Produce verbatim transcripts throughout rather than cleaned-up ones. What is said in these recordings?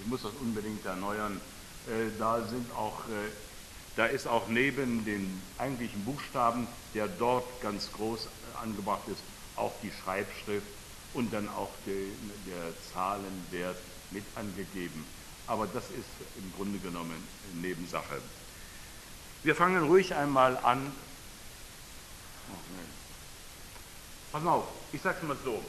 ich muss das unbedingt erneuern. Äh, da sind auch, äh, da ist auch neben den eigentlichen Buchstaben, der dort ganz groß angebracht ist, auch die Schreibschrift und dann auch die, der Zahlenwert mit angegeben. Aber das ist im Grunde genommen Nebensache. Wir fangen ruhig einmal an. Oh, nee. Pass auf, ich sag's mal so.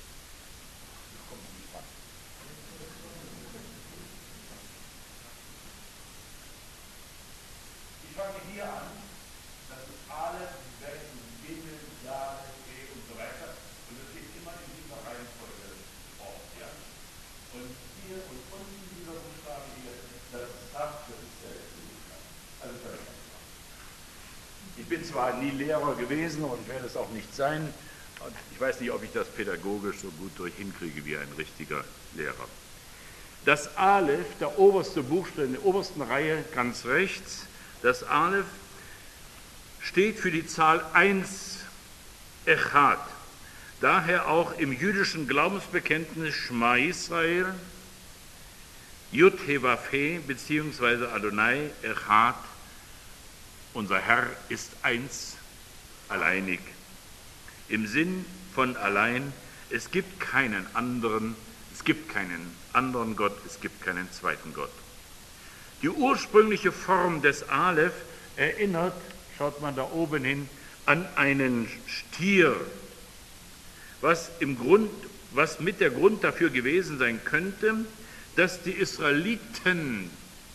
Ich fange hier an. Das ist Aleph, Betten, Gimel, Dal, E und so weiter. Und das geht immer in dieser Reihenfolge auf. Ja? Und hier und unten dieser Buchstabe hier, das ist Taf, das ist der letzte Buchstabe. Also völlig einfach. Ich bin zwar nie Lehrer gewesen und werde es auch nicht sein. Ich weiß nicht, ob ich das pädagogisch so gut durch hinkriege wie ein richtiger Lehrer. Das Aleph, der oberste Buchstabe in der obersten Reihe ganz rechts, das Aleph steht für die Zahl eins, Echad. Daher auch im jüdischen Glaubensbekenntnis Shema Israel, Yud He Vav He bzw. Adonai Echad, unser Herr ist eins, alleinig. Im Sinn von allein, es gibt keinen anderen, es gibt keinen anderen Gott, es gibt keinen zweiten Gott. Die ursprüngliche Form des Aleph erinnert, schaut man da oben hin, an einen Stier, was, im Grund, was mit der Grund dafür gewesen sein könnte, dass die Israeliten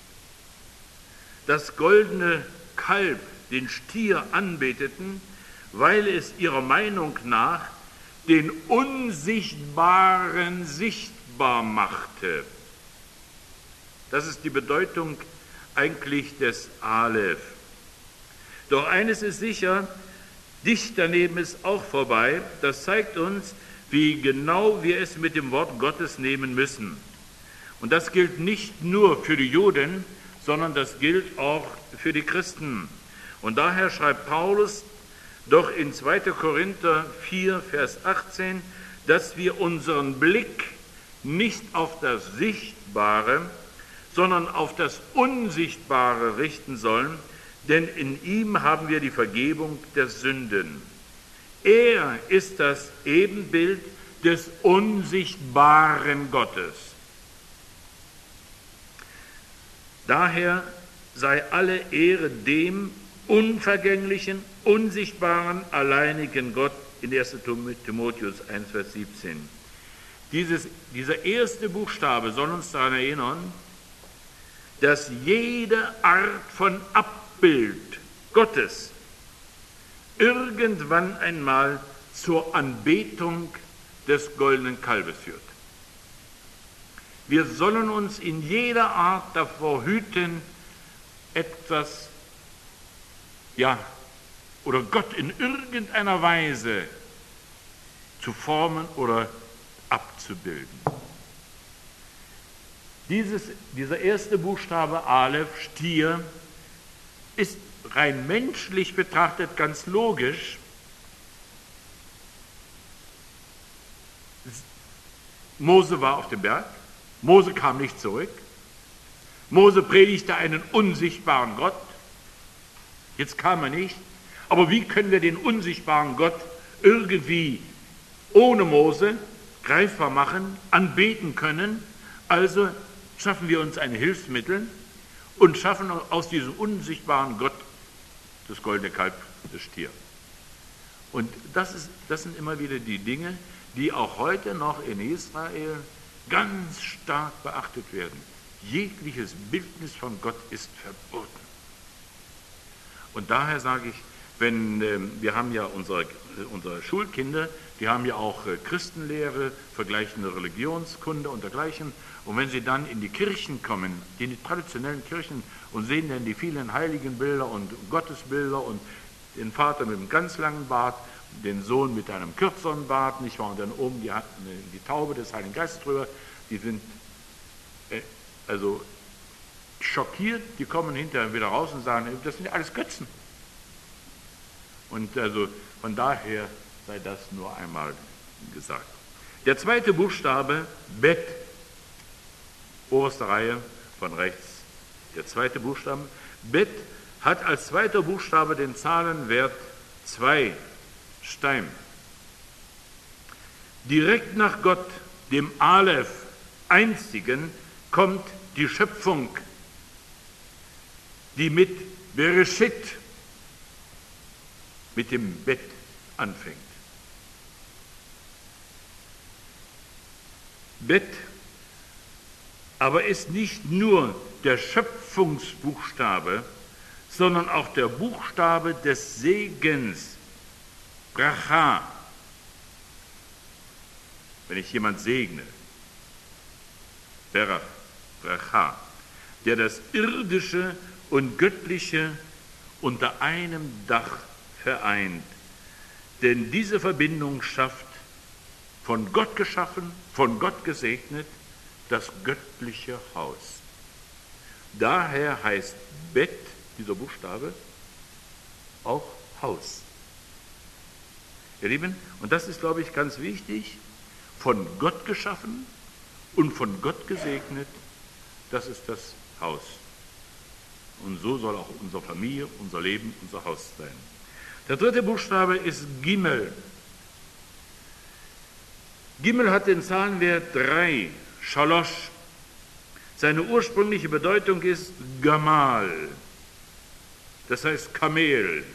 das goldene Kalb, den Stier, anbeteten, weil es ihrer Meinung nach den Unsichtbaren sichtbar machte. Das ist die Bedeutung eigentlich des Aleph. Doch eines ist sicher, dicht daneben ist auch vorbei. Das zeigt uns, wie genau wir es mit dem Wort Gottes nehmen müssen. Und das gilt nicht nur für die Juden, sondern das gilt auch für die Christen. Und daher schreibt Paulus doch in zweiter Korinther vier, Vers achtzehn, dass wir unseren Blick nicht auf das Sichtbare, sondern auf das Unsichtbare richten sollen, denn in ihm haben wir die Vergebung der Sünden. Er ist das Ebenbild des unsichtbaren Gottes. Daher sei alle Ehre dem unvergänglichen, unsichtbaren, alleinigen Gott in erster Timotheus eins, Vers siebzehn. Dieses, dieser erste Buchstabe soll uns daran erinnern, dass jede Art von Abbild Gottes irgendwann einmal zur Anbetung des goldenen Kalbes führt. Wir sollen uns in jeder Art davor hüten, etwas, ja, oder Gott in irgendeiner Weise zu formen oder abzubilden. Dieses, dieser erste Buchstabe Aleph, Stier, ist rein menschlich betrachtet ganz logisch. Mose war auf dem Berg, Mose kam nicht zurück, Mose predigte einen unsichtbaren Gott, jetzt kam er nicht, aber wie können wir den unsichtbaren Gott irgendwie ohne Mose greifbar machen, anbeten können? Also schaffen wir uns ein Hilfsmittel und schaffen aus diesem unsichtbaren Gott das goldene Kalb, das Stier. Und das, ist, das sind immer wieder die Dinge, die auch heute noch in Israel ganz stark beachtet werden. Jegliches Bildnis von Gott ist verboten. Und daher sage ich, wenn, äh, wir haben ja unsere, unsere Schulkinder, die haben ja auch äh, Christenlehre, vergleichende Religionskunde und dergleichen. Und wenn sie dann in die Kirchen kommen, in die traditionellen Kirchen, und sehen dann die vielen Heiligenbilder und Gottesbilder und den Vater mit einem ganz langen Bart, den Sohn mit einem kürzeren Bart, nicht wahr? Und dann oben die, die Taube des Heiligen Geistes drüber, die sind äh, also schockiert, die kommen hinterher wieder raus und sagen, das sind ja alles Götzen. Und also von daher sei das nur einmal gesagt. Der zweite Buchstabe, Bet. oberste Reihe von rechts, der zweite Buchstabe. Bet hat als zweiter Buchstabe den Zahlenwert zwei, Stein. Direkt nach Gott, dem Aleph, einzigen, kommt die Schöpfung, die mit Bereshit, mit dem Bet anfängt. Bet aber ist nicht nur der Schöpfungsbuchstabe, sondern auch der Buchstabe des Segens, Bracha. Wenn ich jemand segne, Berach, Bracha, der das Irdische und Göttliche unter einem Dach vereint. Denn diese Verbindung schafft, von Gott geschaffen, von Gott gesegnet, das göttliche Haus. Daher heißt Bet, dieser Buchstabe, auch Haus. Ihr Lieben, und das ist, glaube ich, ganz wichtig, von Gott geschaffen und von Gott gesegnet, das ist das Haus. Und so soll auch unsere Familie, unser Leben, unser Haus sein. Der dritte Buchstabe ist Gimel. Gimel hat den Zahlenwert drei, Shalosh. Seine ursprüngliche Bedeutung ist Gamal, das heißt Kamel.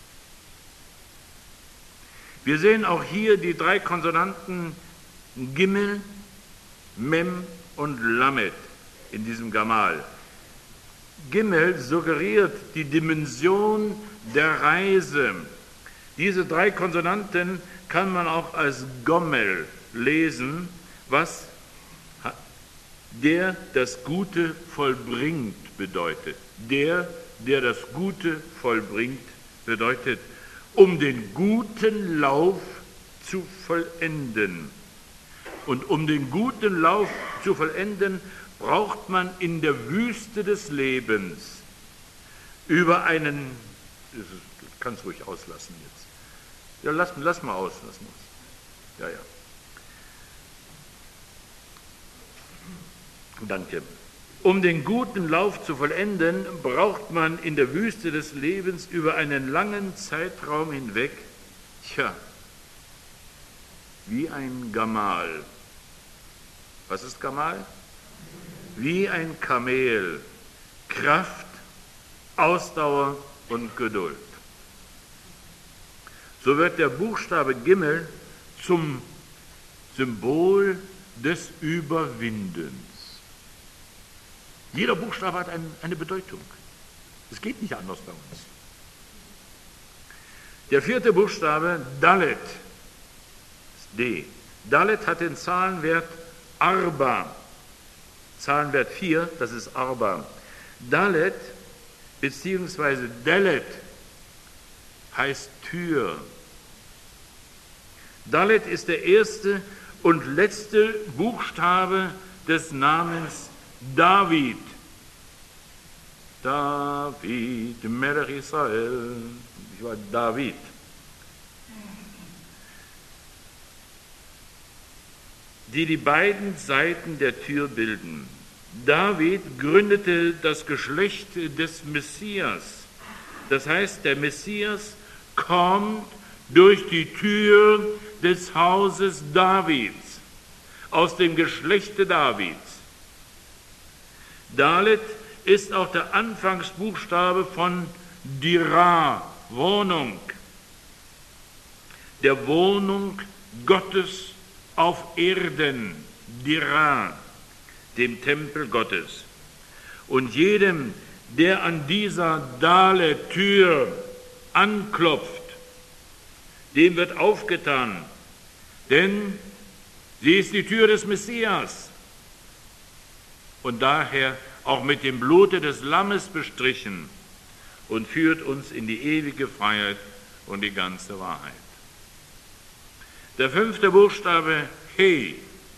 Wir sehen auch hier die drei Konsonanten Gimel, Mem und Lamed in diesem Gamal. Gimel suggeriert die Dimension der Reise. Diese drei Konsonanten kann man auch als Gommel lesen, was der das Gute vollbringt bedeutet. Der, der das Gute vollbringt bedeutet, um den guten Lauf zu vollenden. Und um den guten Lauf zu vollenden, braucht man in der Wüste des Lebens über einen, das kannst du ruhig auslassen jetzt. Ja, lass, lass mal aus, lass mal. Ja, ja. Danke. Um den guten Lauf zu vollenden, braucht man in der Wüste des Lebens über einen langen Zeitraum hinweg, tja, wie ein Gamal. Was ist Gamal? Wie ein Kamel. Kraft, Ausdauer und Geduld. So wird der Buchstabe Gimel zum Symbol des Überwindens. Jeder Buchstabe hat ein, eine Bedeutung. Es geht nicht anders bei uns. Der vierte Buchstabe, Dalet, ist D. Dalet hat den Zahlenwert Arba. Zahlenwert vier, das ist Arba. Dalet bzw. Delet heißt Tür. Dalet ist der erste und letzte Buchstabe des Namens David. David, Melech Israel, ich war David. Die die beiden Seiten der Tür bilden. David gründete das Geschlecht des Messias. Das heißt, der Messias kommt durch die Tür des Hauses Davids, aus dem Geschlechte Davids. Dalet ist auch der Anfangsbuchstabe von Dira, Wohnung, der Wohnung Gottes auf Erden, Dira, dem Tempel Gottes. Und jedem, der an dieser Dalet-Tür anklopft, dem wird aufgetan, denn sie ist die Tür des Messias und daher auch mit dem Blute des Lammes bestrichen und führt uns in die ewige Freiheit und die ganze Wahrheit. Der fünfte Buchstabe, He.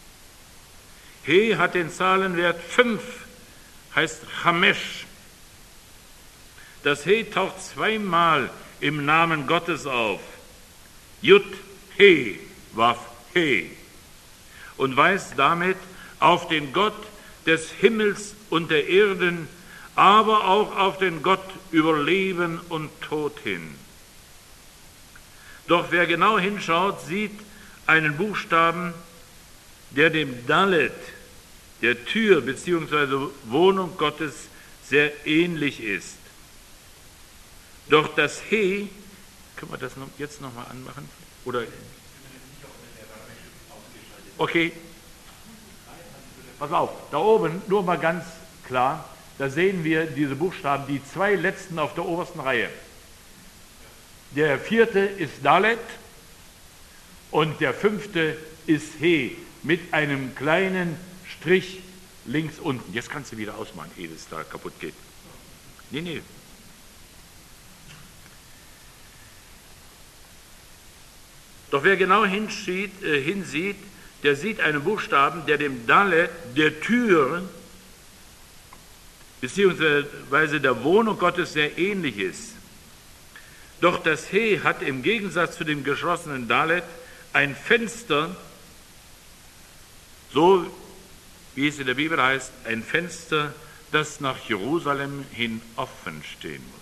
He hat den Zahlenwert fünf, heißt Chamesh. Das He taucht zweimal im Namen Gottes auf. Jud, He, Waf, He. Und weist damit auf den Gott, des Himmels und der Erden, aber auch auf den Gott über Leben und Tod hin. Doch wer genau hinschaut, sieht einen Buchstaben, der dem Dalet, der Tür bzw. Wohnung Gottes, sehr ähnlich ist. Doch das He, können wir das jetzt nochmal anmachen? Oder? Okay. Pass auf, da oben, nur mal ganz klar, da sehen wir diese Buchstaben, die zwei letzten auf der obersten Reihe. Der vierte ist Dalet und der fünfte ist He mit einem kleinen Strich links unten. Jetzt kannst du wieder ausmachen, ehe es da kaputt geht. Nee, nee. Doch wer genau hinsieht, äh, hinsieht, der sieht einen Buchstaben, der dem Dalet, der Tür, beziehungsweise der Wohnung Gottes sehr ähnlich ist. Doch das He hat im Gegensatz zu dem geschlossenen Dalet ein Fenster, so wie es in der Bibel heißt, ein Fenster, das nach Jerusalem hin offen stehen muss.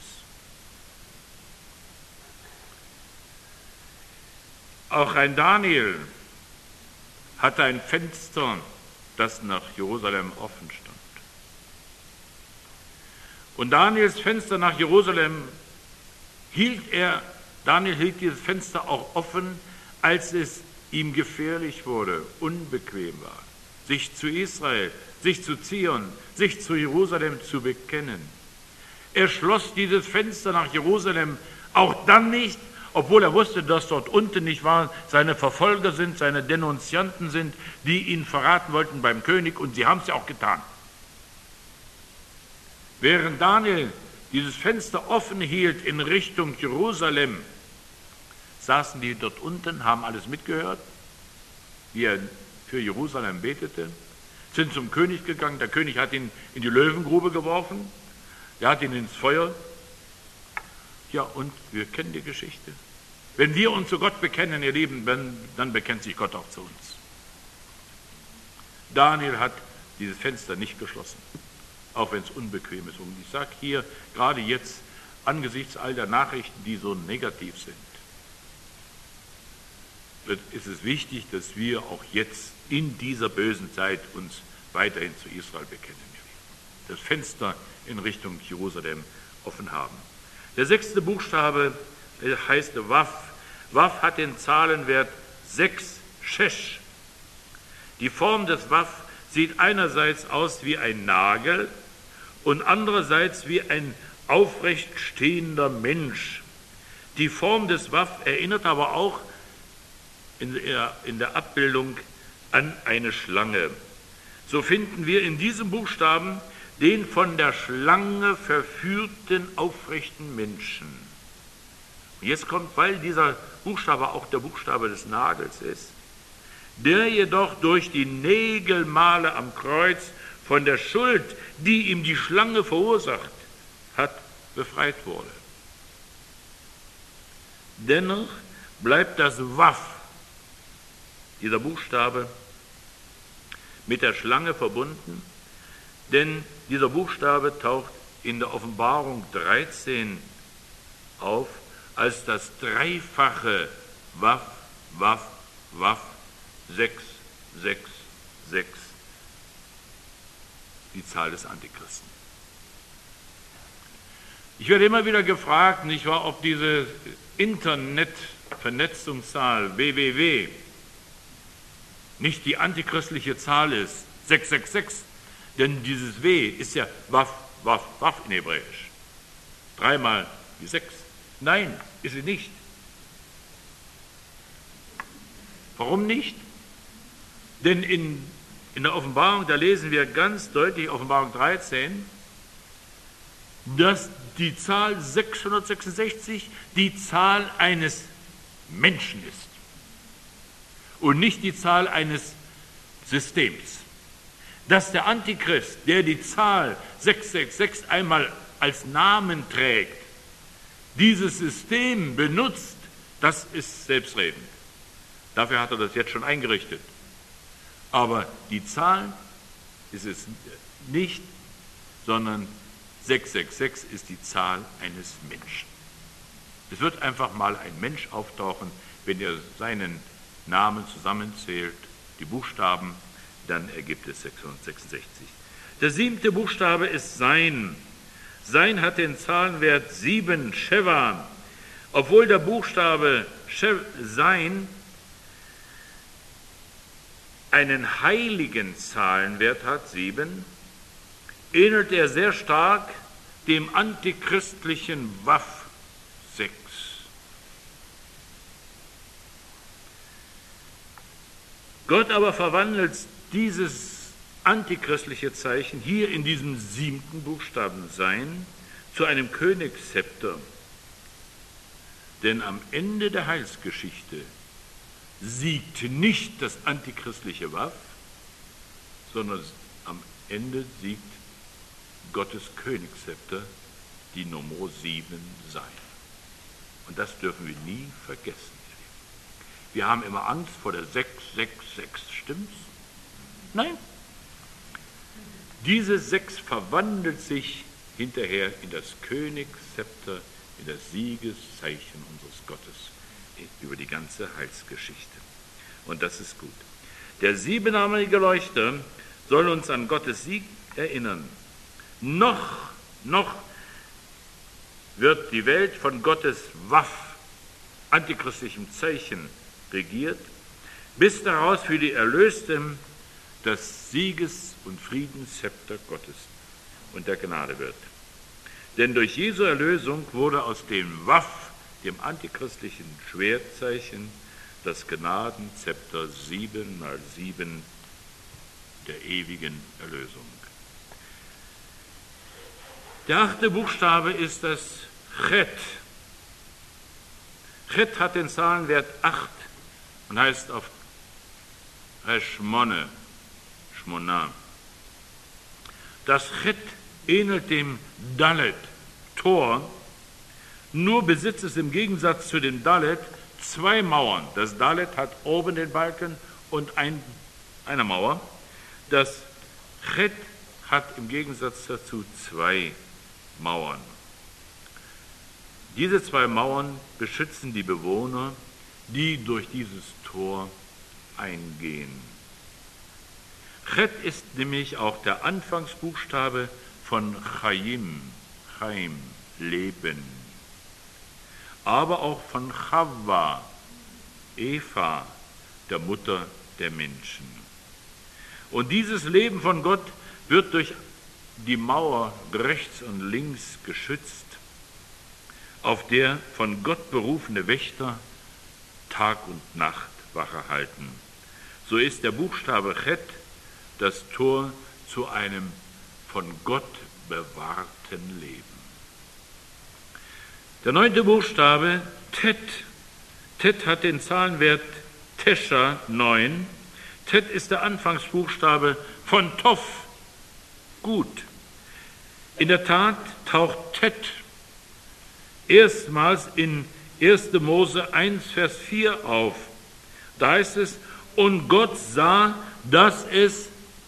Auch ein Daniel hatte ein Fenster, das nach Jerusalem offen stand. Und Daniels Fenster nach Jerusalem hielt er, Daniel hielt dieses Fenster auch offen, als es ihm gefährlich wurde, unbequem war, sich zu Israel, sich zu Zion, sich zu Jerusalem zu bekennen. Er schloss dieses Fenster nach Jerusalem auch dann nicht, obwohl er wusste, dass dort unten nicht wahr seine Verfolger sind, seine Denunzianten sind, die ihn verraten wollten beim König, und sie haben es ja auch getan. Während Daniel dieses Fenster offen hielt in Richtung Jerusalem, saßen die dort unten, haben alles mitgehört, wie er für Jerusalem betete, sind zum König gegangen. Der König hat ihn in die Löwengrube geworfen, er hat ihn ins Feuer. Ja, und wir kennen die Geschichte. Wenn wir uns zu Gott bekennen, ihr Lieben, dann bekennt sich Gott auch zu uns. Daniel hat dieses Fenster nicht geschlossen, auch wenn es unbequem ist. Und ich sage hier, gerade jetzt, angesichts all der Nachrichten, die so negativ sind, ist es wichtig, dass wir auch jetzt in dieser bösen Zeit uns weiterhin zu Israel bekennen. Das Fenster in Richtung Jerusalem offen haben. Der sechste Buchstabe heißt Waf. Waf hat den Zahlenwert sechs, Shesh. Die Form des Waf sieht einerseits aus wie ein Nagel und andererseits wie ein aufrecht stehender Mensch. Die Form des Waf erinnert aber auch in der, in der Abbildung an eine Schlange. So finden wir in diesem Buchstaben den von der Schlange verführten, aufrechten Menschen. Und jetzt kommt, weil dieser Buchstabe auch der Buchstabe des Nagels ist, der jedoch durch die Nägelmale am Kreuz von der Schuld, die ihm die Schlange verursacht hat, befreit wurde. Dennoch bleibt das Waf, dieser Buchstabe, mit der Schlange verbunden, denn dieser Buchstabe taucht in der Offenbarung dreizehn auf als das dreifache Waf, Waf, Waf, sechs, sechs, sechs, die Zahl des Antichristen. Ich werde immer wieder gefragt, nicht wahr, ob diese Internet-Vernetzungszahl W W W nicht die antichristliche Zahl ist, sechs sechs sechs, denn dieses W ist ja Waf, Waf, Waf in Hebräisch. Dreimal die sechs. Nein, ist sie nicht. Warum nicht? Denn in, in der Offenbarung, da lesen wir ganz deutlich, Offenbarung dreizehn, dass die Zahl sechshundertsechsundsechzig die Zahl eines Menschen ist und nicht die Zahl eines Systems. Dass der Antichrist, der die Zahl sechs sechs sechs einmal als Namen trägt, dieses System benutzt, das ist selbstredend. Dafür hat er das jetzt schon eingerichtet. Aber die Zahl ist es nicht, sondern sechshundertsechsundsechzig ist die Zahl eines Menschen. Es wird einfach mal ein Mensch auftauchen, wenn ihr seinen Namen zusammenzählt, die Buchstaben, dann ergibt es sechshundertsechsundsechzig. Der siebte Buchstabe ist Sein. Sein hat den Zahlenwert sieben, Sheva. Obwohl der Buchstabe Sein einen heiligen Zahlenwert hat, sieben, ähnelt er sehr stark dem antichristlichen Waff, sechs. Gott aber verwandelt dieses antichristliche Zeichen hier in diesem siebten Buchstaben Sein zu einem Königszepter. Denn am Ende der Heilsgeschichte siegt nicht das antichristliche Waff, sondern am Ende siegt Gottes Königszepter, die Nummer sieben Sein. Und das dürfen wir nie vergessen. Wir haben immer Angst vor der sechs sechs sechs, stimmt's? Nein. Diese sechs verwandelt sich hinterher in das Königszepter, in das Siegeszeichen unseres Gottes über die ganze Heilsgeschichte. Und das ist gut. Der siebenarmige Leuchter soll uns an Gottes Sieg erinnern. Noch, noch wird die Welt von Gottes Waff, antichristlichem Zeichen, regiert, bis daraus für die Erlösten das Sieges- und Friedenszepter Gottes und der Gnade wird. Denn durch Jesu Erlösung wurde aus dem Waff, dem antichristlichen Schwertzeichen, das Gnadenzepter sieben mal sieben der ewigen Erlösung. Der achte Buchstabe ist das Chet. Chet hat den Zahlenwert acht und heißt auf Heshmone, Shmona. Das Chet ähnelt dem Dalet, Tor, nur besitzt es im Gegensatz zu dem Dalet zwei Mauern. Das Dalet hat oben den Balken und ein, eine Mauer. Das Chet hat im Gegensatz dazu zwei Mauern. Diese zwei Mauern beschützen die Bewohner, die durch dieses Tor eingehen. Chet ist nämlich auch der Anfangsbuchstabe von Chaim, Chaim, Leben, aber auch von Chava, Eva, der Mutter der Menschen. Und dieses Leben von Gott wird durch die Mauer rechts und links geschützt, auf der von Gott berufene Wächter Tag und Nacht Wache halten. So ist der Buchstabe Chet das Tor zu einem von Gott bewahrten Leben. Der neunte Buchstabe, Tet. Tet hat den Zahlenwert Tesha, neun. Tet ist der Anfangsbuchstabe von Tov, gut. In der Tat taucht Tet erstmals in erster Mose eins, Vers vier auf. Da heißt es, und Gott sah, dass es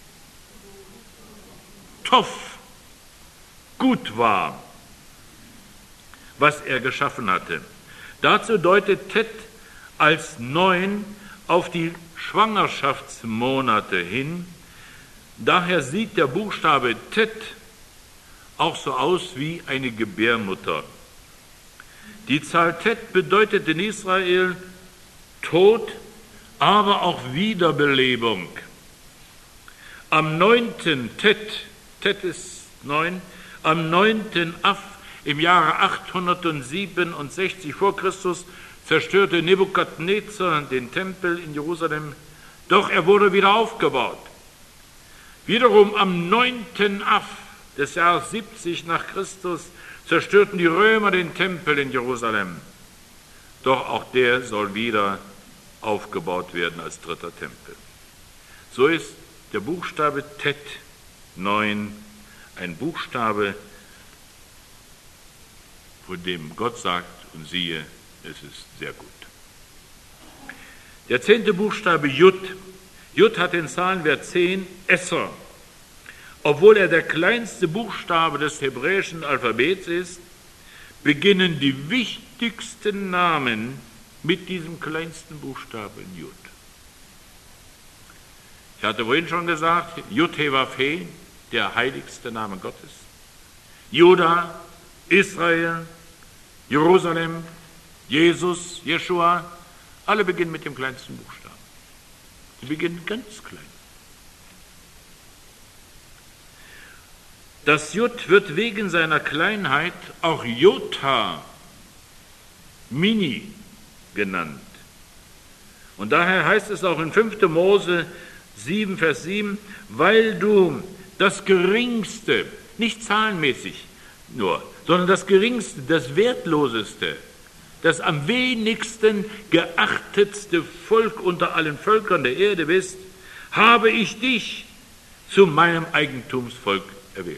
Tov, gut war, was er geschaffen hatte. Dazu deutet Tet als neun auf die Schwangerschaftsmonate hin. Daher sieht der Buchstabe Tet auch so aus wie eine Gebärmutter. Die Zahl Tet bedeutet in Israel Tod, aber auch Wiederbelebung. Am neunten Tet, Tet ist neun, am neunten Av im Jahre achthundertsiebenundsechzig vor Christus zerstörte Nebukadnezar den Tempel in Jerusalem, doch er wurde wieder aufgebaut. Wiederum am neunten Av des Jahres siebzig nach Christus zerstörten die Römer den Tempel in Jerusalem, doch auch der soll wieder aufgebaut werden als dritter Tempel. So ist der Buchstabe Tet, neun, ein Buchstabe, von dem Gott sagt, und siehe, es ist sehr gut. Der zehnte Buchstabe Jud. Jud hat den Zahlenwert zehn, Esser. obwohl er der kleinste Buchstabe des hebräischen Alphabets ist, beginnen die wichtigsten Namen mit diesem kleinsten Buchstaben Jud. Ich hatte vorhin schon gesagt, Jud He Vav He, der heiligste Name Gottes. Juda, Israel, Jerusalem, Jesus, Jeschua, alle beginnen mit dem kleinsten Buchstaben. Sie beginnen ganz klein. Das Jud wird wegen seiner Kleinheit auch Jota, Mini, genannt. Und daher heißt es auch in fünfter Mose sieben, Vers sieben, weil du das Geringste, nicht zahlenmäßig nur, sondern das Geringste, das Wertloseste, das am wenigsten geachtetste Volk unter allen Völkern der Erde bist, habe ich dich zu meinem Eigentumsvolk erwählt.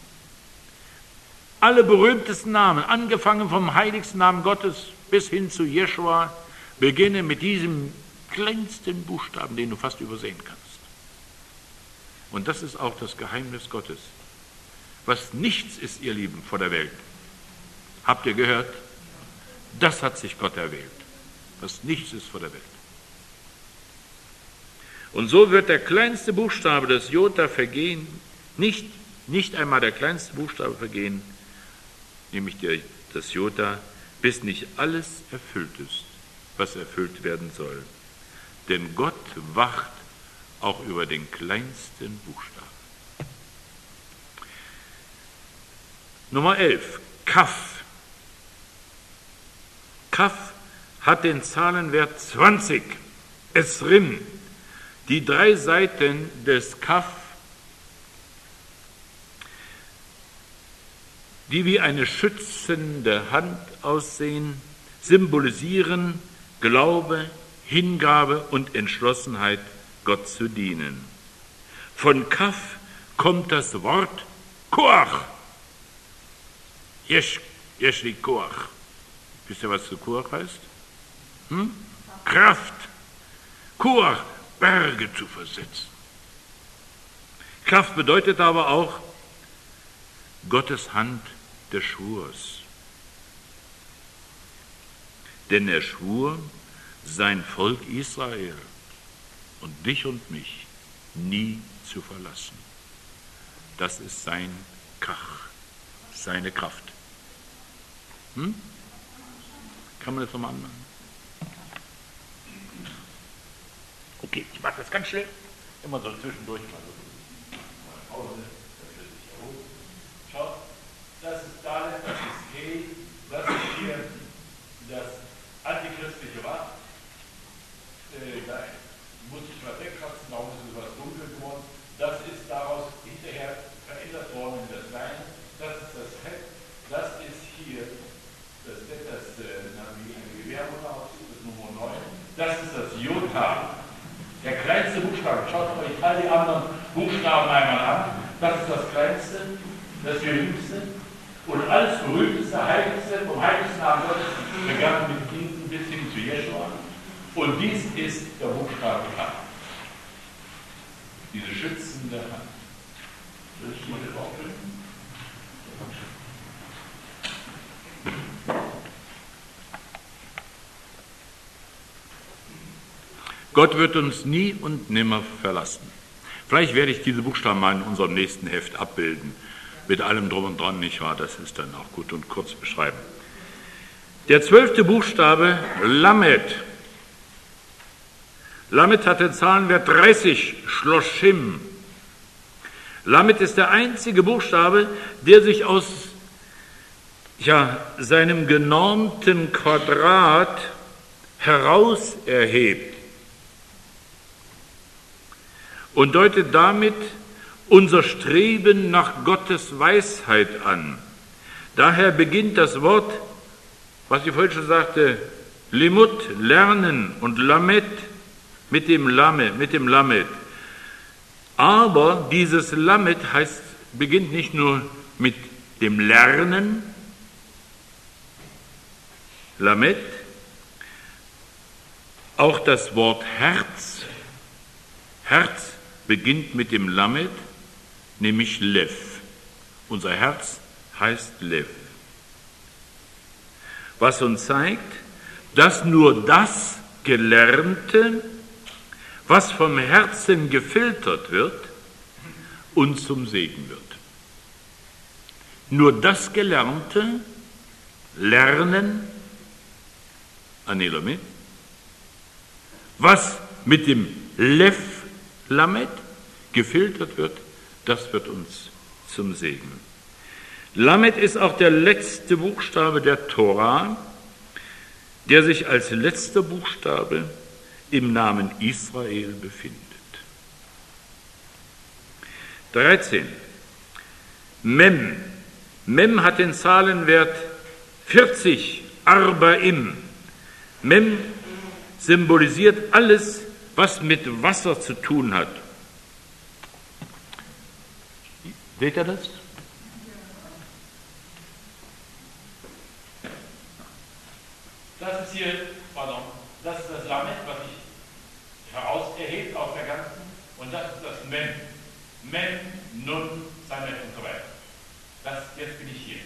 Alle berühmtesten Namen, angefangen vom heiligsten Namen Gottes bis hin zu Jeschua, beginnen mit diesem kleinsten Buchstaben, den du fast übersehen kannst. Und das ist auch das Geheimnis Gottes. Was nichts ist, ihr Lieben, vor der Welt. Habt ihr gehört? Das hat sich Gott erwählt. Was nichts ist vor der Welt. Und so wird der kleinste Buchstabe des Jota vergehen, nicht, nicht einmal der kleinste Buchstabe vergehen, nämlich der, das Jota, bis nicht alles erfüllt ist, was erfüllt werden soll. Denn Gott wacht auch über den kleinsten Buchstaben. Nummer elf, Kaf. Kaf hat den Zahlenwert zwanzig. Esrim. Die drei Seiten des Kaf, die wie eine schützende Hand aussehen, symbolisieren Glaube, Hingabe und Entschlossenheit, Gott zu dienen. Von Kaf kommt das Wort Koach. Yesh, Yeshli Koach. Wisst ihr, was zu Koach heißt? Hm? Kraft. Koach, Berge zu versetzen. Kraft bedeutet aber auch Gottes Hand des Schwurs. Denn er schwur, sein Volk Israel und dich und mich nie zu verlassen. Das ist sein Kach, seine Kraft. Hm? Kann man das nochmal anmachen? Okay, ich mache das ganz schnell. Immer so zwischendurch mal so. Pause, das wird sich erholen. Schaut, das ist Dalet, das ist He, das ist hier das antichristliche Wort. Äh, da muss ich mal wegkratzen, darum ist es etwas dunkel geworden. Das ist daraus hinterher verändert worden in das Kleine. Das ist das Het, das ist hier das Het, das äh, wie eine Gewehrmutter aussieht, das Nummer neun. Das ist das Jota. Der kleinste Buchstabe, schaut euch all die anderen Buchstaben einmal an. Das ist das kleinste, das geringste und alles berühmteste, heiligste, vom heiligsten Namen Gottes, begann mit Kindern bis hin zu Jeschua. Und dies ist der Buchstabe K. Diese schützende Hand. Will ich mal drauf drücken? Gott wird uns nie und nimmer verlassen. Vielleicht werde ich diese Buchstaben mal in unserem nächsten Heft abbilden. Mit allem drum und dran, nicht wahr? Das ist dann auch gut und kurz beschreiben. Der zwölfte Buchstabe, Lamed. Lamed hat den Zahlenwert dreißig, Schloschim. Lamed ist der einzige Buchstabe, der sich aus ja, seinem genormten Quadrat heraus erhebt und deutet damit unser Streben nach Gottes Weisheit an. Daher beginnt das Wort, was ich vorhin schon sagte, Limut, Lernen, und Lamed mit dem Lame, mit dem Lamed. Aber dieses Lamed heißt, beginnt nicht nur mit dem Lernen, Lamed, auch das Wort Herz, Herz beginnt mit dem Lamed, nämlich Lev. Unser Herz heißt Lev. Was uns zeigt, dass nur das Gelernte, was vom Herzen gefiltert wird, uns zum Segen wird. Nur das Gelernte, Lernen, Anelomit, was mit dem Lev Lamed gefiltert wird, das wird uns zum Segen. Lamed ist auch der letzte Buchstabe der Tora, der sich als letzter Buchstabe im Namen Israel befindet. dreizehn. Mem. Mem hat den Zahlenwert vierzig, Arbaim. Mem symbolisiert alles, was mit Wasser zu tun hat. Seht ihr das? Das ist hier, pardon, das ist das Lamed, was sich herauserhebt aus der ganzen, und das ist das Mem. Mem, Nun, Samet und so weiter. Das, jetzt bin ich hier.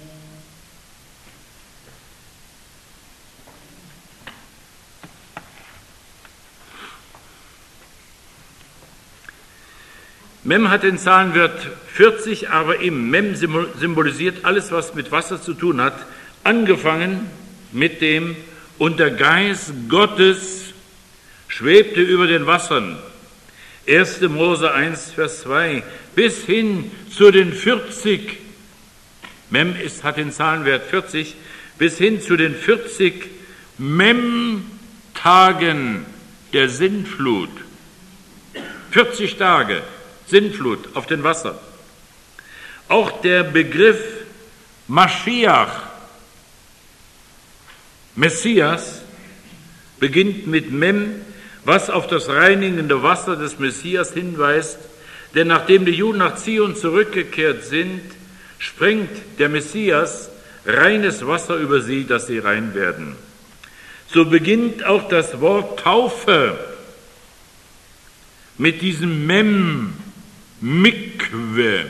Mem hat den Zahlenwert vierzig, aber im Mem symbolisiert alles, was mit Wasser zu tun hat, angefangen mit dem, und der Geist Gottes schwebte über den Wassern. erster Mose eins, Vers zwei, bis hin zu den vierzig, Mem ist, hat den Zahlenwert vierzig, bis hin zu den vierzig Mem-Tagen der Sintflut. vierzig Tage Sintflut auf den Wassern. Auch der Begriff Maschiach, Messias, beginnt mit Mem, was auf das reinigende Wasser des Messias hinweist, denn nachdem die Juden nach Zion zurückgekehrt sind, sprengt der Messias reines Wasser über sie, dass sie rein werden. So beginnt auch das Wort Taufe mit diesem Mem, Mikwe.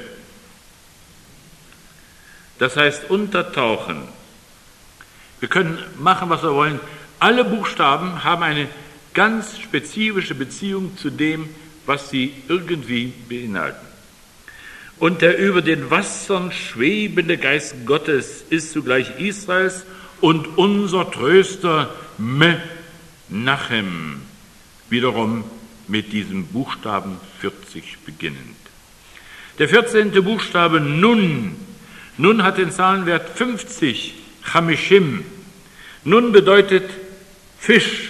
Das heißt untertauchen. Wir können machen, was wir wollen. Alle Buchstaben haben eine ganz spezifische Beziehung zu dem, was sie irgendwie beinhalten. Und der über den Wassern schwebende Geist Gottes ist zugleich Israels und unser Tröster Menachem, wiederum mit diesem Buchstaben vierzig beginnend. Der vierzehnte Buchstabe Nun. Nun hat den Zahlenwert fünfzig, Chamishim. Nun bedeutet Fisch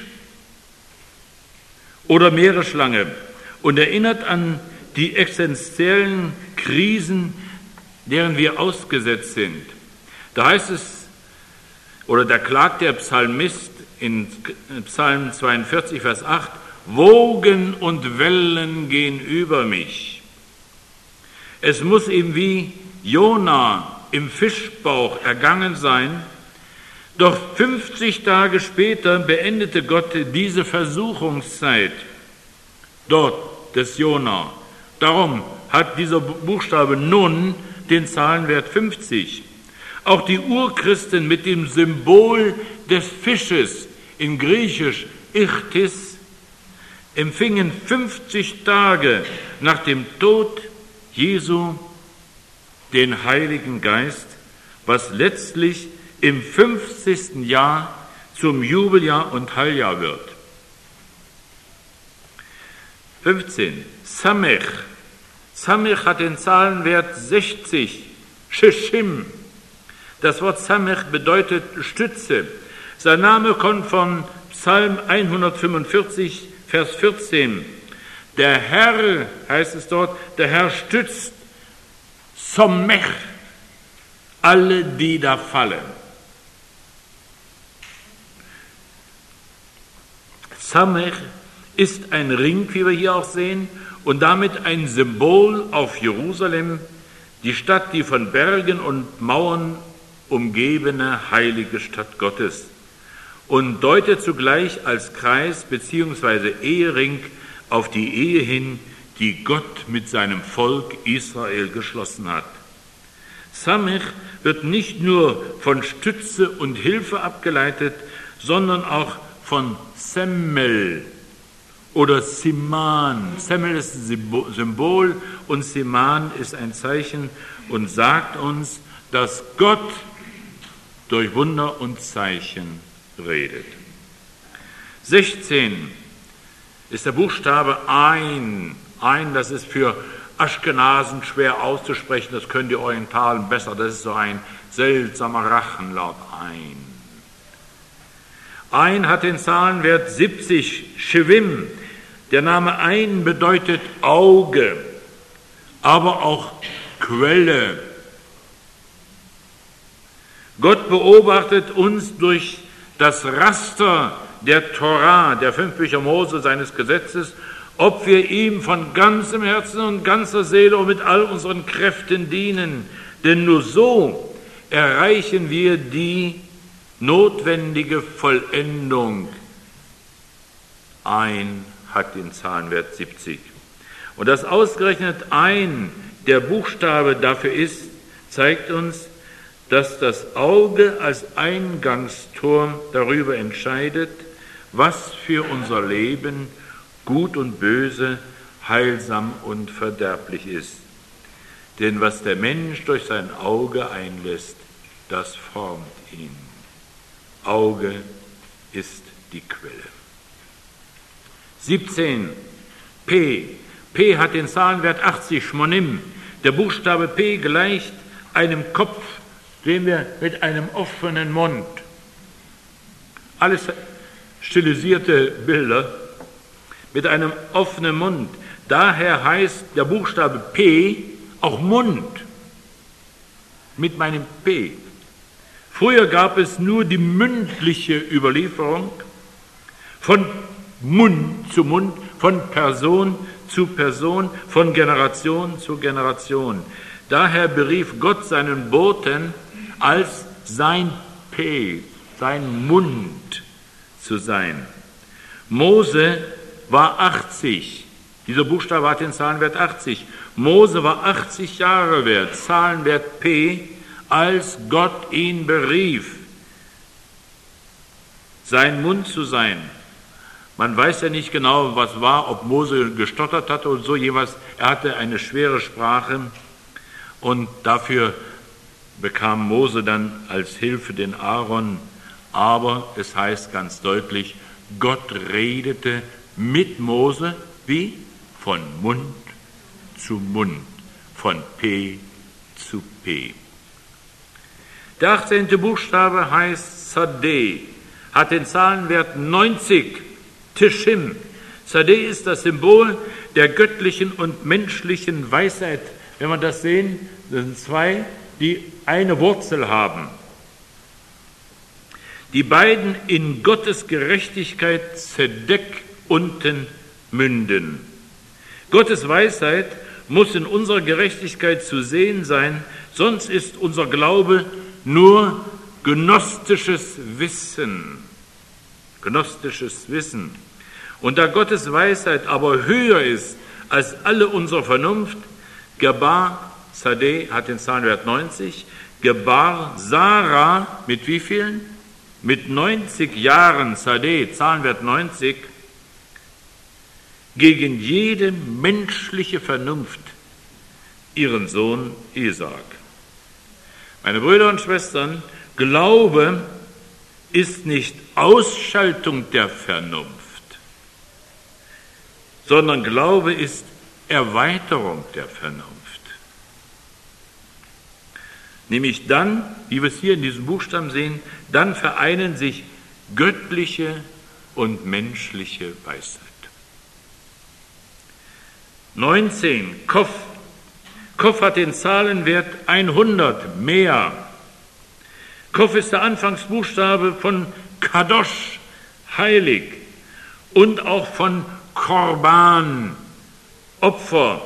oder Meeresschlange und erinnert an die existenziellen Krisen, deren wir ausgesetzt sind. Da heißt es, oder da klagt der Psalmist in Psalm zweiundvierzig, Vers acht, Wogen und Wellen gehen über mich. Es muss ihm wie Jona im Fischbauch ergangen sein, doch fünfzig Tage später beendete Gott diese Versuchungszeit dort des Jona. Darum hat dieser Buchstabe Nun den Zahlenwert fünfzig. Auch die Urchristen mit dem Symbol des Fisches in Griechisch Ichthys empfingen fünfzig Tage nach dem Tod Jesu den Heiligen Geist, was letztlich im fünfzigsten Jahr zum Jubeljahr und Heiljahr wird. fünfzehn. Samech. Samech hat den Zahlenwert sechzig. Sheshim. Das Wort Samech bedeutet Stütze. Sein Name kommt von Psalm hundertfünfundvierzig, Vers vierzehn. Der Herr, heißt es dort, der Herr stützt Somech, alle, die da fallen. Samech ist ein Ring, wie wir hier auch sehen, und damit ein Symbol auf Jerusalem, die Stadt, die von Bergen und Mauern umgebene heilige Stadt Gottes, und deutet zugleich als Kreis bzw. Ehering auf die Ehe hin, die Gott mit seinem Volk Israel geschlossen hat. Samech wird nicht nur von Stütze und Hilfe abgeleitet, sondern auch von Semmel oder Siman. Semmel ist ein Symbol und Siman ist ein Zeichen und sagt uns, dass Gott durch Wunder und Zeichen redet. sechzehn ist der Buchstabe Ein. Ein, das ist für Aschkenasen schwer auszusprechen, das können die Orientalen besser. Das ist so ein seltsamer Rachenlaut. Ein. Ein hat den Zahlenwert siebzig, Shevim. Der Name Ein bedeutet Auge, aber auch Quelle. Gott beobachtet uns durch das Raster der Torah, der fünf Bücher Mose, seines Gesetzes, ob wir ihm von ganzem Herzen und ganzer Seele und mit all unseren Kräften dienen. Denn nur so erreichen wir die notwendige Vollendung. Ein hat den Zahlenwert siebzig. Und dass ausgerechnet ein der Buchstabe dafür ist, zeigt uns, dass das Auge als Eingangstor darüber entscheidet, was für unser Leben gut und böse, heilsam und verderblich ist. Denn was der Mensch durch sein Auge einlässt, das formt ihn. Auge ist die Quelle. siebzehn. P. P hat den Zahlenwert achtzig, Shmonim. Der Buchstabe P gleicht einem Kopf, sehen wir mit einem offenen Mund. Alles stilisierte Bilder mit einem offenen Mund. Daher heißt der Buchstabe P auch Mund. Mit meinem P. Früher gab es nur die mündliche Überlieferung von Mund zu Mund, von Person zu Person, von Generation zu Generation. Daher berief Gott seinen Boten als sein P, sein Mund zu sein. Mose war achtzig. Dieser Buchstabe hat den Zahlenwert achtzig. Mose war achtzig Jahre wert, Zahlenwert P, als Gott ihn berief, sein Mund zu sein. Man weiß ja nicht genau, was war, ob Mose gestottert hatte und so jeweils. Er hatte eine schwere Sprache und dafür bekam Mose dann als Hilfe den Aaron. Aber es heißt ganz deutlich, Gott redete mit Mose wie? Von Mund zu Mund, von P zu P. Der achtzehnte Buchstabe heißt Sadeh, hat den Zahlenwert neunzig, Tishim. Sadeh ist das Symbol der göttlichen und menschlichen Weisheit. Wenn wir das sehen, das sind zwei, die eine Wurzel haben. Die beiden in Gottes Gerechtigkeit Zedek unten münden. Gottes Weisheit muss in unserer Gerechtigkeit zu sehen sein, sonst ist unser Glaube nur gnostisches Wissen. Gnostisches Wissen. Und da Gottes Weisheit aber höher ist als alle unsere Vernunft, gebar, Sadeh hat den Zahlenwert neunzig, gebar Sarah mit wie vielen? Mit neunzig Jahren, Sadeh, Zahlenwert neunzig, gegen jede menschliche Vernunft ihren Sohn Isaak. Meine Brüder und Schwestern, Glaube ist nicht Ausschaltung der Vernunft, sondern Glaube ist Erweiterung der Vernunft. Nämlich dann, wie wir es hier in diesem Buchstaben sehen, dann vereinen sich göttliche und menschliche Weisheit. neunzehn, Kof. Kof hat den Zahlenwert hundert, mehr. Kof ist der Anfangsbuchstabe von Kadosh, heilig, und auch von Korban, Opfer.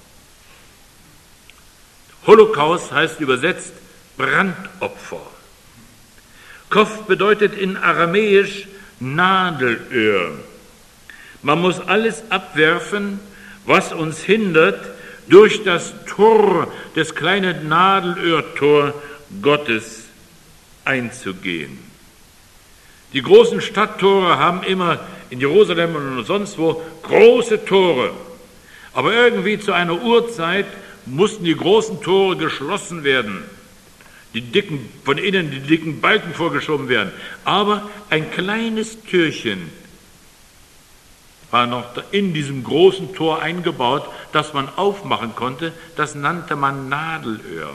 Holocaust heißt übersetzt Brandopfer. Kof bedeutet in Aramäisch Nadelöhr. Man muss alles abwerfen, was uns hindert, durch das Tor, das kleine Nadelöhrtor Gottes einzugehen. Die großen Stadttore haben immer in Jerusalem und sonst wo große Tore. Aber irgendwie zu einer Uhrzeit mussten die großen Tore geschlossen werden. Die dicken, von innen die dicken Balken vorgeschoben werden. Aber ein kleines Türchen war noch in diesem großen Tor eingebaut, das man aufmachen konnte. Das nannte man Nadelöhr.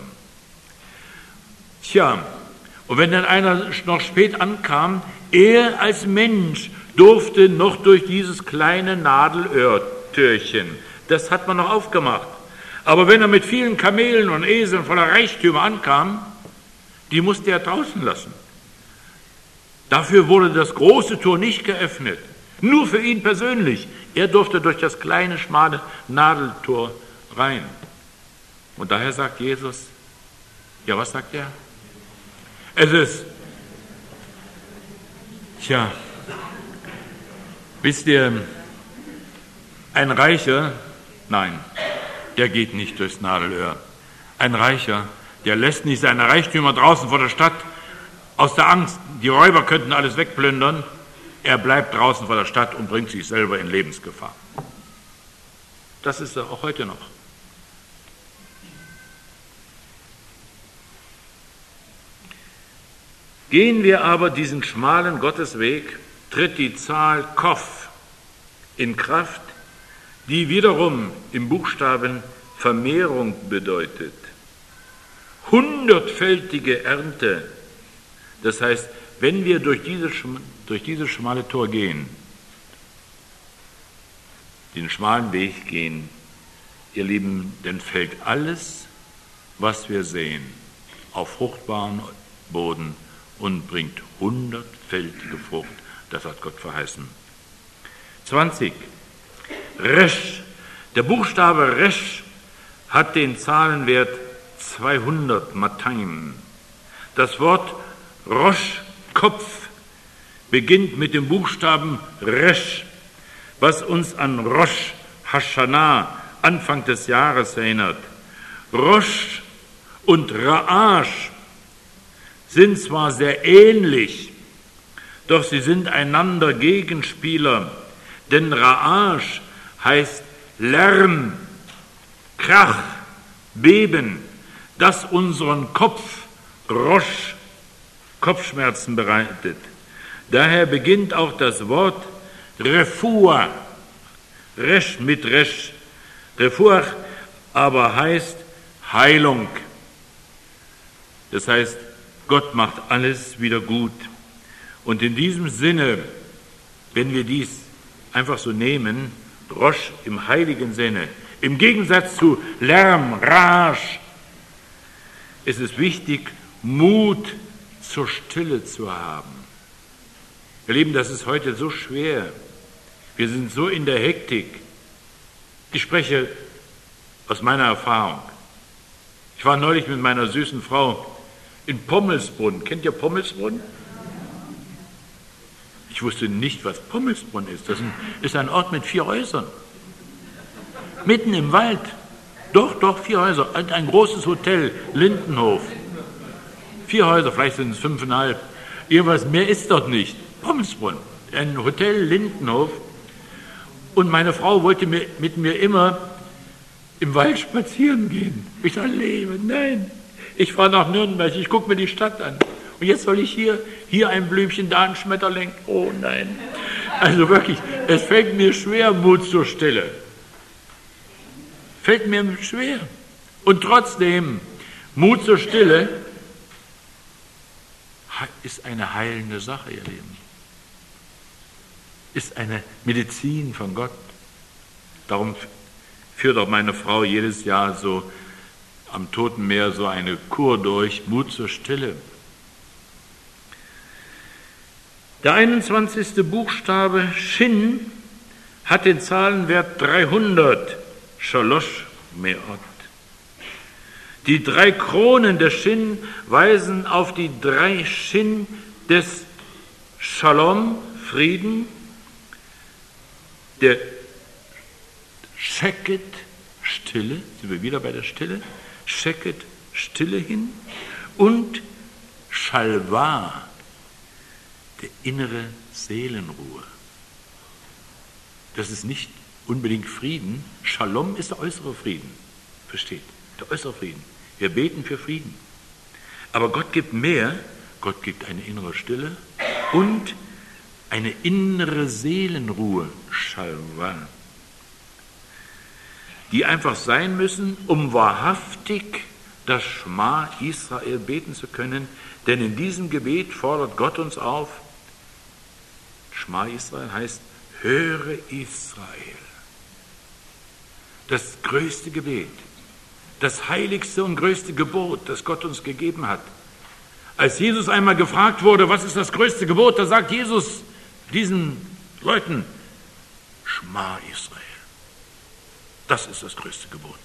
Tja, und wenn dann einer noch spät ankam, er als Mensch durfte noch durch dieses kleine Nadelöhrtürchen. Das hat man noch aufgemacht. Aber wenn er mit vielen Kamelen und Eseln voller Reichtümer ankam, die musste er draußen lassen. Dafür wurde das große Tor nicht geöffnet. Nur für ihn persönlich. Er durfte durch das kleine, schmale Nadeltor rein. Und daher sagt Jesus, ja, was sagt er? Es ist, tja, wisst ihr, ein Reicher, nein, der geht nicht durchs Nadelöhr. Ein Reicher, der lässt nicht seine Reichtümer draußen vor der Stadt aus der Angst, die Räuber könnten alles wegplündern. Er bleibt draußen vor der Stadt und bringt sich selber in Lebensgefahr. Das ist er auch heute noch. Gehen wir aber diesen schmalen Gottesweg, tritt die Zahl Kof in Kraft, die wiederum im Buchstaben Vermehrung bedeutet. Hundertfältige Ernte. Das heißt, wenn wir durch dieses, durch dieses schmale Tor gehen, den schmalen Weg gehen, ihr Lieben, dann fällt alles, was wir sehen, auf fruchtbaren Boden und bringt hundertfältige Frucht. Das hat Gott verheißen. zwanzig. Resh. Der Buchstabe Resh hat den Zahlenwert zweihundert Matayim. Das Wort Rosh, Kopf, beginnt mit dem Buchstaben Resh, was uns an Rosh Hashanah, Anfang des Jahres, erinnert. Rosh und Ra'ash sind zwar sehr ähnlich, doch sie sind einander Gegenspieler, denn Ra'ash heißt Lärm, Krach, Beben, das unseren Kopf, Rosh, Kopfschmerzen bereitet. Daher beginnt auch das Wort Refuah, Resh mit Resh. Refuah aber heißt Heilung. Das heißt, Gott macht alles wieder gut. Und in diesem Sinne, wenn wir dies einfach so nehmen, Rosh im heiligen Sinne, im Gegensatz zu Lärm, Rasch, ist es wichtig, Mut zur Stille zu haben. Ihr Lieben, das ist heute so schwer. Wir sind so in der Hektik. Ich spreche aus meiner Erfahrung. Ich war neulich mit meiner süßen Frau in Pommelsbrunn. Kennt ihr Pommelsbrunn? Ich wusste nicht, was Pommelsbrunn ist. Das ist ein Ort mit vier Häusern. Mitten im Wald. Doch, doch, vier Häuser. Ein großes Hotel, Lindenhof. Vier Häuser, vielleicht sind es fünfeinhalb. Irgendwas mehr ist dort nicht. Pommelsbrunn, ein Hotel Lindenhof. Und meine Frau wollte mir, mit mir immer im Wald spazieren gehen. Ich sage, Lebe, nein. Ich fahre nach Nürnberg, ich gucke mir die Stadt an. Und jetzt soll ich hier, hier ein Blümchen, da ein Schmetterling. Oh nein. Also wirklich, es fällt mir schwer, Mut zur Stille. Fällt mir schwer. Und trotzdem, Mut zur Stille ist eine heilende Sache, ihr Lieben. Ist eine Medizin von Gott. Darum führt auch meine Frau jedes Jahr so am Toten Meer so eine Kur durch, Mut zur Stille. Der einundzwanzigste Buchstabe Shin hat den Zahlenwert dreihundert, Shalosh Meot. Die drei Kronen der Shin weisen auf die drei Shin des Shalom, Frieden, der Sheket, Stille, sind wir wieder bei der Stille, Sheket, Stille hin und Shalva, der innere Seelenruhe. Das ist nicht unbedingt Frieden. Shalom ist der äußere Frieden, versteht? Der äußere Frieden. Wir beten für Frieden. Aber Gott gibt mehr. Gott gibt eine innere Stille und eine innere Seelenruhe, Shalva, die einfach sein müssen, um wahrhaftig das Schma Israel beten zu können. Denn in diesem Gebet fordert Gott uns auf, Schma Israel heißt, höre Israel. Das größte Gebet, das heiligste und größte Gebot, das Gott uns gegeben hat. Als Jesus einmal gefragt wurde, was ist das größte Gebot, da sagt Jesus diesen Leuten, Schma Israel. Das ist das größte Gebot.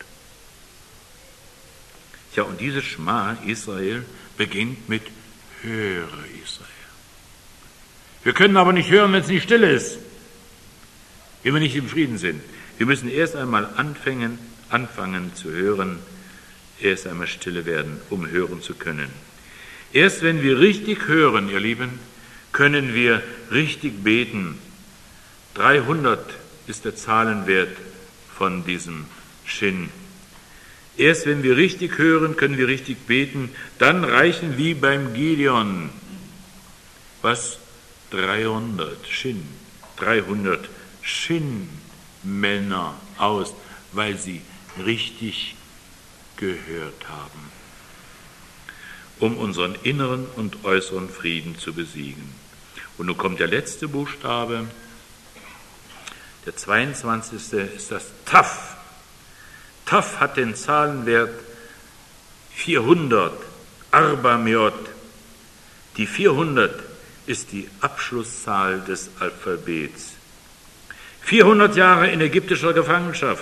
Ja, und dieses Schma Israel beginnt mit höre Israel. Wir können aber nicht hören, wenn es nicht still ist, wenn wir nicht im Frieden sind. Wir müssen erst einmal anfangen, anfangen zu hören, erst einmal stille werden, um hören zu können. Erst wenn wir richtig hören, ihr Lieben, können wir richtig beten. dreihundert ist der Zahlenwert von diesem Shin. Erst wenn wir richtig hören, können wir richtig beten. Dann reichen wie beim Gideon, was? dreihundert Shin, dreihundert Shin-Männer aus, weil sie richtig gehört haben, um unseren inneren und äußeren Frieden zu besiegen. Und nun kommt der letzte Buchstabe, der zweiundzwanzigste ist das Taf. Taf hat den Zahlenwert vierhundert, Arbameot. Die vierhundert ist die Abschlusszahl des Alphabets. vierhundert Jahre in ägyptischer Gefangenschaft.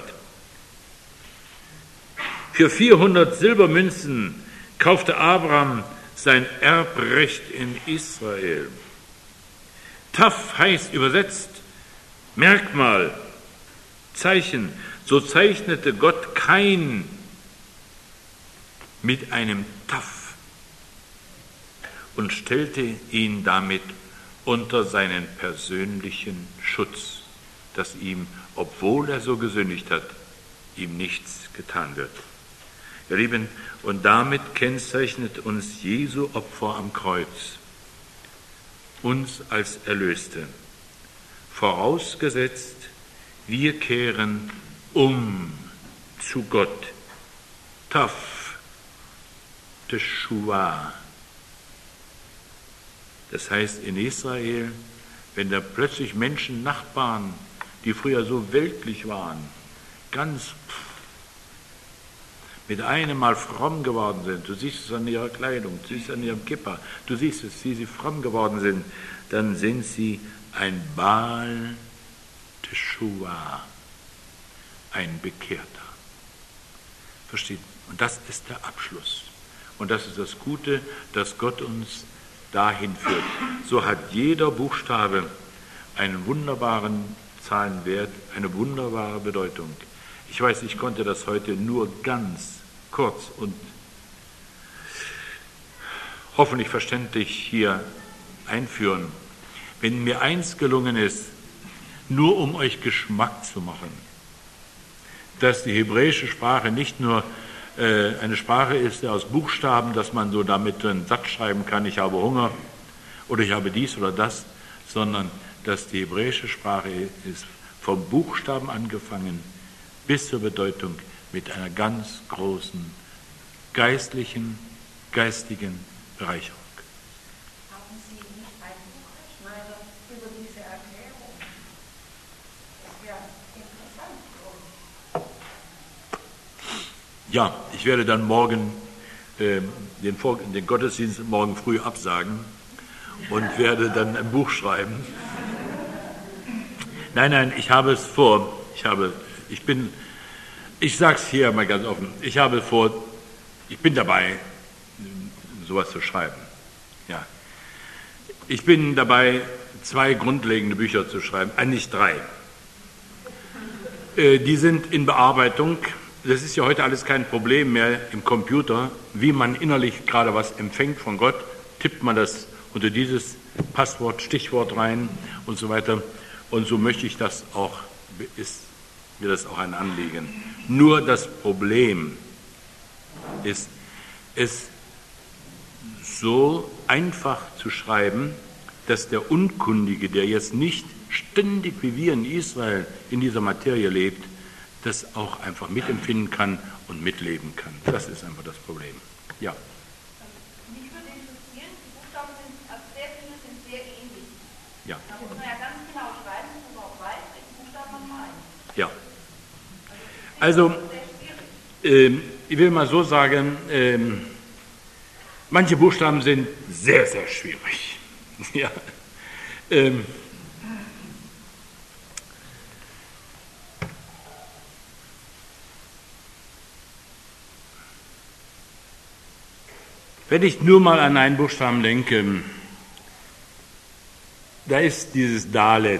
Für vierhundert Silbermünzen kaufte Abraham sein Erbrecht in Israel. Taf heißt übersetzt Merkmal, Zeichen. So zeichnete Gott Kain mit einem Taf und stellte ihn damit unter seinen persönlichen Schutz, dass ihm, obwohl er so gesündigt hat, ihm nichts getan wird. Ihr Lieben, und damit kennzeichnet uns Jesu Opfer am Kreuz, uns als Erlöste, vorausgesetzt, wir kehren um zu Gott. Taf, Teshuvah. Das heißt, in Israel, wenn da plötzlich Menschen, Nachbarn, die früher so weltlich waren, ganz mit einem Mal fromm geworden sind, du siehst es an ihrer Kleidung, du siehst es an ihrem Kippa, du siehst es, wie sie fromm geworden sind, dann sind sie ein Baal Teshuvah, ein Bekehrter. Versteht? Und das ist der Abschluss. Und das ist das Gute, dass Gott uns dahin führt. So hat jeder Buchstabe einen wunderbaren Zahlenwert, eine wunderbare Bedeutung. Ich weiß, ich konnte das heute nur ganz kurz und hoffentlich verständlich hier einführen. Wenn mir eins gelungen ist, nur um euch Geschmack zu machen, dass die hebräische Sprache nicht nur äh, eine Sprache ist aus Buchstaben, dass man so damit einen Satz schreiben kann, ich habe Hunger oder ich habe dies oder das, sondern dass die hebräische Sprache ist vom Buchstaben angefangen bis zur Bedeutung mit einer ganz großen geistlichen, geistigen Bereicherung. Haben Sie nicht ein Buch, Herr Schneider, über diese Erklärung? Das wäre interessant für uns. Ja, ich werde dann morgen äh, den, Vor- den Gottesdienst morgen früh absagen und werde dann ein Buch schreiben. Nein, nein, ich habe es vor. Ich habe, ich bin, ich sage es hier mal ganz offen, ich habe vor, ich bin dabei, sowas zu schreiben. Ja. Ich bin dabei, zwei grundlegende Bücher zu schreiben, eigentlich drei. Äh, die sind in Bearbeitung. Das ist ja heute alles kein Problem mehr im Computer. Wie man innerlich gerade was empfängt von Gott, tippt man das unter dieses Passwort, Stichwort rein und so weiter. Und so möchte ich das auch, ist mir das auch ein Anliegen. Nur das Problem ist, es so einfach zu schreiben, dass der Unkundige, der jetzt nicht ständig wie wir in Israel in dieser Materie lebt, das auch einfach mitempfinden kann und mitleben kann. Das ist einfach das Problem. Ja. Mich würde interessieren, die Buchstaben sind, also sehr viele sind sehr ähnlich. Ja. Da muss man ja ganz genau schreiben, dass man auch weiß, welchen Buchstaben man meint. Ja. Also, ähm, ich will mal so sagen, ähm, manche Buchstaben sind sehr, sehr schwierig. Ja. Ähm, Wenn ich nur mal an einen Buchstaben denke, da ist dieses Dalet.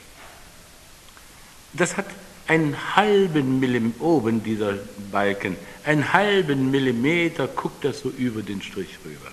Das hat einen halben Millimeter, oben dieser Balken, einen halben Millimeter guckt das so über den Strich rüber.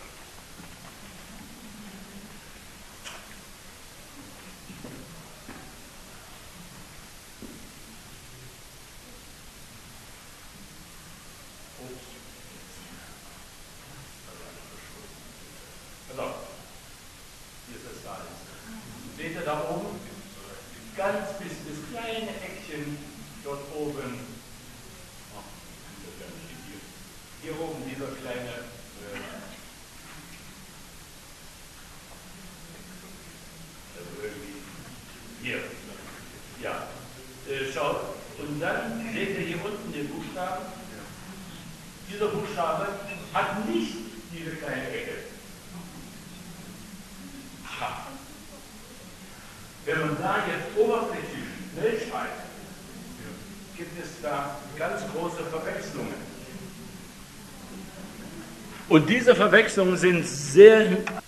Seht ihr da oben? Ganz bis das kleine Eckchen dort oben. Oh, hier oben dieser kleine. Äh, also irgendwie hier. Ja. Äh, schaut. Und dann seht ihr hier unten den Buchstaben. Dieser Buchstabe hat nicht diese kleine Ecke. Ha. Wenn man da jetzt oberflächlich schnell schreibt, gibt es da ganz große Verwechslungen. Und diese Verwechslungen sind sehr